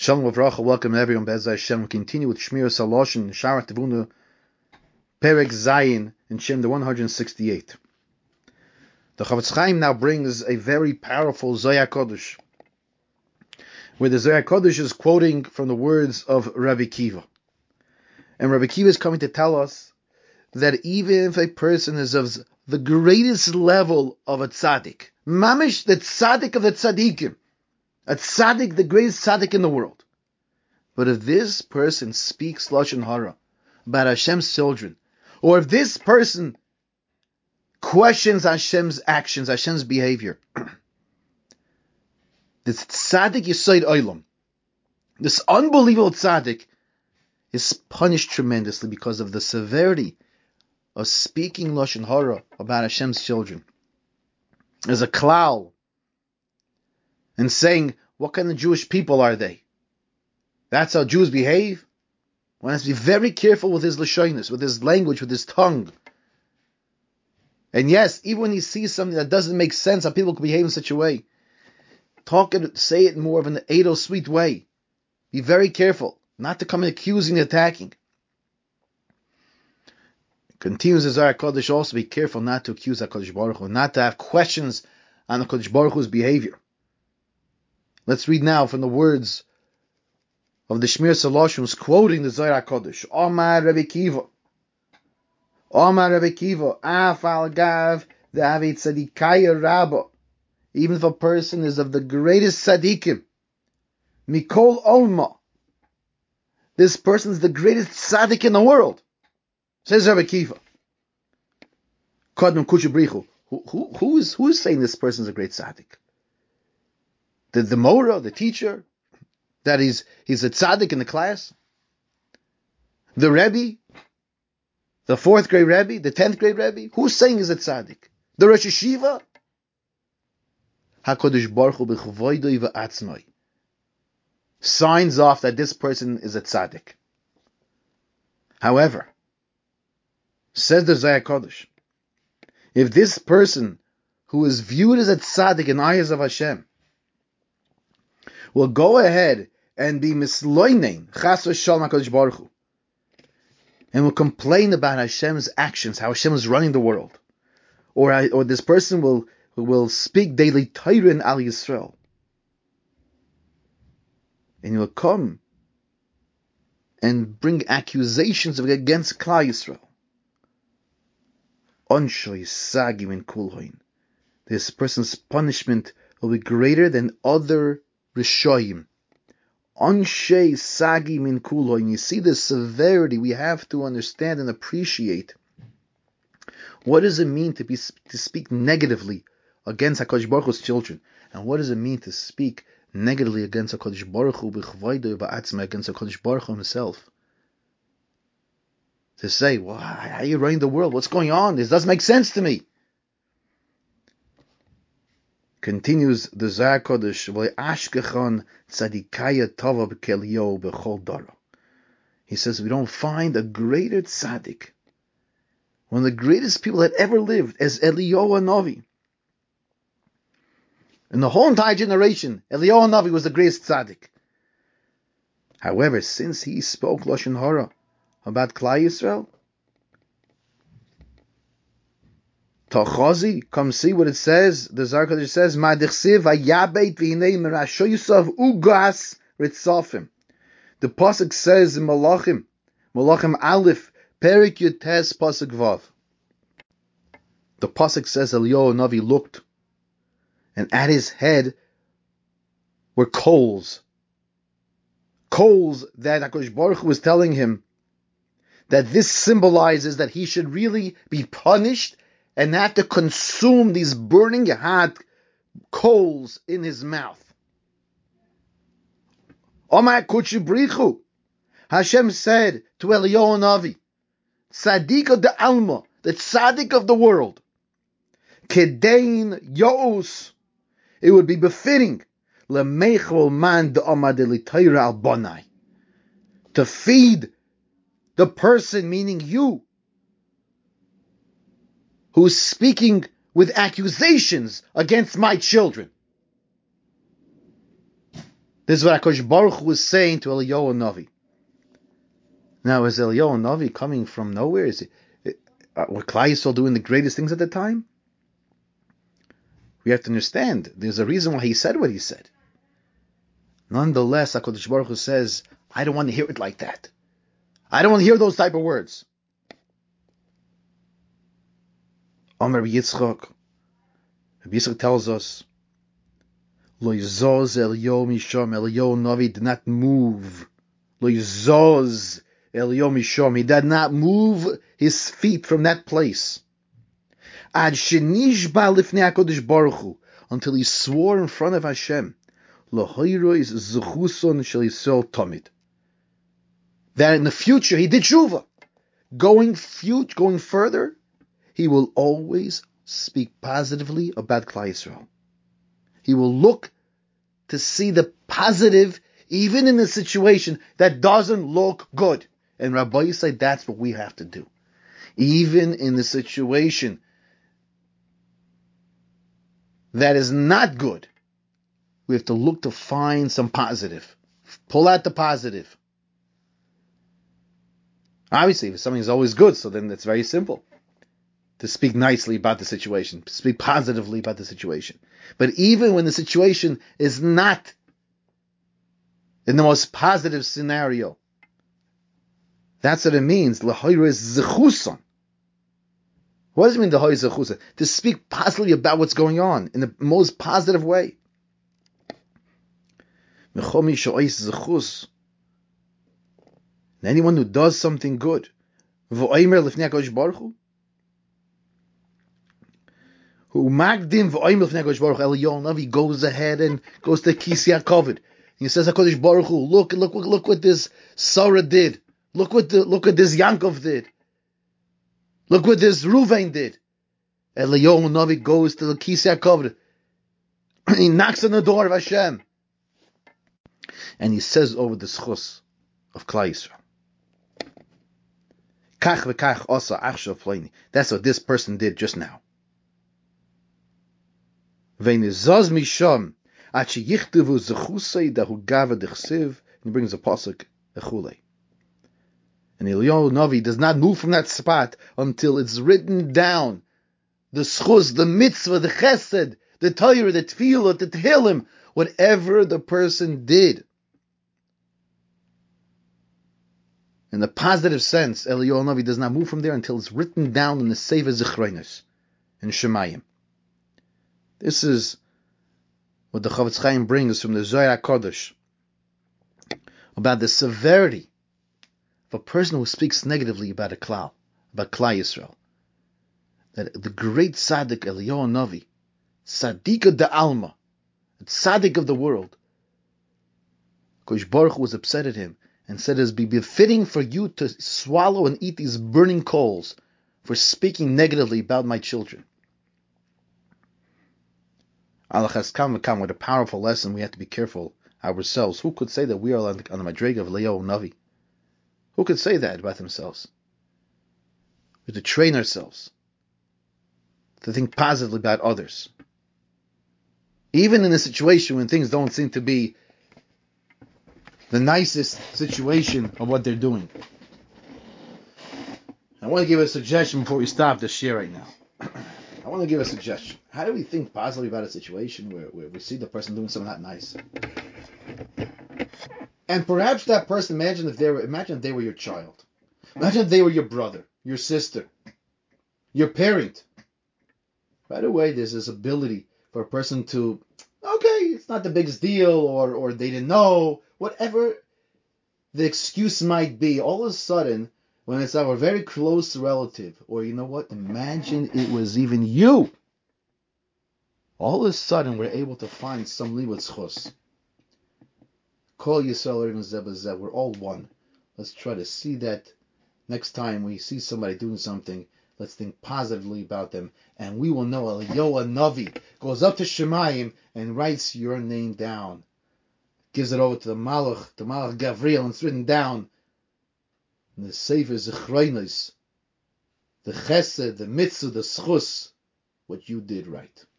Shalom Avracha, welcome everyone. Be'ezras Hashem, we continue with Shmir Saloshin, Sharat Tevuna, Perek Zayin, in Shem the 168. The Chavetz Chaim now brings a very powerful Zohar Kodesh, where the Zohar Kodesh is quoting from the words of Rabbi Kiva. And Rabbi Kiva is coming to tell us that even if a person is of the greatest level of a tzaddik, mamish, the tzaddik of the tzaddikim, a tzaddik, the greatest tzaddik in the world. But if this person speaks Lashon Hara about Hashem's children, or if this person questions Hashem's actions, Hashem's behavior, this tzaddik Yesod Olam, this unbelievable tzaddik, is punished tremendously because of the severity of speaking Lashon Hara about Hashem's children. As a klal, and saying, what kind of Jewish people are they? That's how Jews behave? One has to be very careful with his lashonis, with his language, with his tongue. And yes, even when he sees something that doesn't make sense, how people can behave in such a way, say it in more of an Edo sweet way. Be very careful, not to come in accusing, attacking. Continues the Zohar Kodesh, also be careful not to accuse HaKadosh Baruch Hu, not to have questions on HaKadosh Baruch Hu's behavior. Let's read now from the words of the Shmir Saloshin, who's quoting the Zohar Kodesh. Omar Rabbi Kiva, Af al Gav David Tzadikaya Rabba. Even if a person is of the greatest tzaddikim, Mikol Olma, this person is the greatest tzaddik in the world. Says Rabbi Kiva. Kodem Kushabrichu. Who is saying this person is a great tzaddik? The Mora, the teacher, that he's a tzaddik in the class? The Rebbe? The 4th grade Rebbe? The 10th grade Rebbe? Who's saying he's a tzaddik? The Rosh Yeshiva? HaKadosh Baruch Hu b'chavoidoi v'atzmai signs off that this person is a tzaddik. However, says the Zohar Kodesh, if this person who is viewed as a tzaddik in the eyes of Hashem will go ahead and be misloinen, chas v'shalom HaKadosh Baruch Hu, and will complain about Hashem's actions, how Hashem is running the world, or this person will speak daily Torah in Al Yisrael, and he will come and bring accusations against Klal Yisrael. Onshoy sagi min kulhoin. This person's punishment will be greater than other Rishoyim. Onshay sagi min kulhoin. You see the severity. We have to understand and appreciate what does it mean to speak negatively against HaKadosh Baruch Hu's children, and what does it mean to speak negatively against HaKadosh Baruch Hu b'chavoidoi v'atzmai, against HaKadosh Baruch Hu himself. To say, well, how are you running the world? What's going on? This doesn't make sense to me. Continues the Zohar Kodesh, v'ashkechon tzadikaya tova b'kelio b'chol dara. He says, we don't find a greater tzaddik, one of the greatest people that ever lived, as Eliyahu Hanavi. In the whole entire generation, Eliyahu Hanavi was the greatest tzaddik. However, since he spoke Lashon Hara about Klal Yisrael, Tachazi, come see what it says. The Zohar Kodesh says, Ma'dichsiv hayabeit v'hinei merasho Yisrael ugas ritzafim. The pasuk says in Malachim Aleph, Perik Yutes pasuk Vav. The pasuk says Eliyahu Hanavi looked, and at his head were coals. Coals that HaKadosh Baruch Hu was telling him that this symbolizes that he should really be punished and have to consume these burning hot coals in his mouth. Omar Kuchibrichu. Hashem said to Eliyahu Hanavi, Tzaddik de Alma, the tzaddik of the world, Kedain Yos, it would be befitting Lemechol man de Amadeli Torah al Bonai, to feed the person, meaning you, who's speaking with accusations against my children. This is what HaKadosh Baruch Hu was saying to Eliyahu Navi. Now, is Eliyahu Navi coming from nowhere? Were Klal Yisrael doing the greatest things at the time? We have to understand, there's a reason why he said what he said. Nonetheless, HaKadosh Baruch Hu says, I don't want to hear it like that. I don't want to hear those type of words. Omer Yitzchak. Rabbi Yitzchak tells us, Lo yizoz Eliyahu misham. Eliyahu Navi did not move. Lo yizoz Eliyahu misham. He did not move his feet from that place. Ad shenishba lifnei HaKadosh Baruch Hu, until he swore in front of Hashem, Lo hoyrois zechuson shel Yisrael tamid, that in the future he did tshuva. Going further, he will always speak positively about Klal Yisrael. He will look to see the positive, even in a situation that doesn't look good. And Rabbi say that's what we have to do. Even in the situation that is not good, we have to look to find some positive. Pull out the positive. Obviously, if something is always good, so then it's very simple to speak nicely about the situation, speak positively about the situation. But even when the situation is not in the most positive scenario, that's what it means. L'hoyre zechuson. What does it mean, l'hoyre zechuson? To speak positively about what's going on in the most positive way. Mechomi sho'is zechus. Anyone who does something good, v'oimer lifnei HaKadosh Baruch Hu, who magdim v'oimer lifnei HaKadosh Baruch Hu, Eliyahu Navi goes ahead and goes to Kisya Kovid. He says, HaKadosh Baruch Hu, look what this Sarah did. Look what this Yankov did. Look what this Ruvain did. Eliyahu Navi goes to the Kisya Kovid. He knocks on the door of Hashem. And he says over the schus of Klal Yisrael, Kach v'kach osa achshav pleini. That's what this person did just now. Ve'nizaz misham at sheyichtavu zechusei dahu gava dechsiv. He brings a pasuk echulei. And Eliyahu Navi does not move from that spot until it's written down. The schus, the mitzvah, the chesed, the Torah, the tefillah, the tehillim, whatever the person did. In the positive sense, Eliyahu Navi does not move from there until it's written down in the Sefer Zichronos, in Shemayim. This is what the Chofetz Chaim brings from the Zohar HaKadosh about the severity of a person who speaks negatively about Klal Yisrael. That the great tzaddik Eliyahu Navi, tzaddik de Alma, tzaddik of the world, Kosh Baruch Hu was upset at him and said, it is befitting for you to swallow and eat these burning coals for speaking negatively about my children. Alachas kam v'kam, what a powerful lesson. We have to be careful ourselves. Who could say that we are on the madrega of Eliyahu Navi? Who could say that about themselves? We have to train ourselves to think positively about others. Even in a situation when things don't seem to be the nicest situation of what they're doing. I want to give a suggestion before we stop this share right now. I want to give a suggestion. How do we think positively about a situation where we see the person doing something not nice? And perhaps that person, imagine if they were your child. Imagine if they were your brother, your sister, your parent. Right away, there's this ability for a person to, okay, it's not the biggest deal, or they didn't know, whatever the excuse might be. All of a sudden, when it's our very close relative, or you know what, imagine it was even you. All of a sudden, we're able to find some liwat schos. Kol Yisrael Erev Zeh B'Zeh, we're all one. Let's try to see that next time we see somebody doing something, let's think positively about them, and we will know Eliyahu Navi goes up to Shemayim and writes your name down. Gives it over to the Malach Gavriel, and it's written down in the Sefer Zichronos, the Chesed, the Mitzvah, the Schus, what you did right.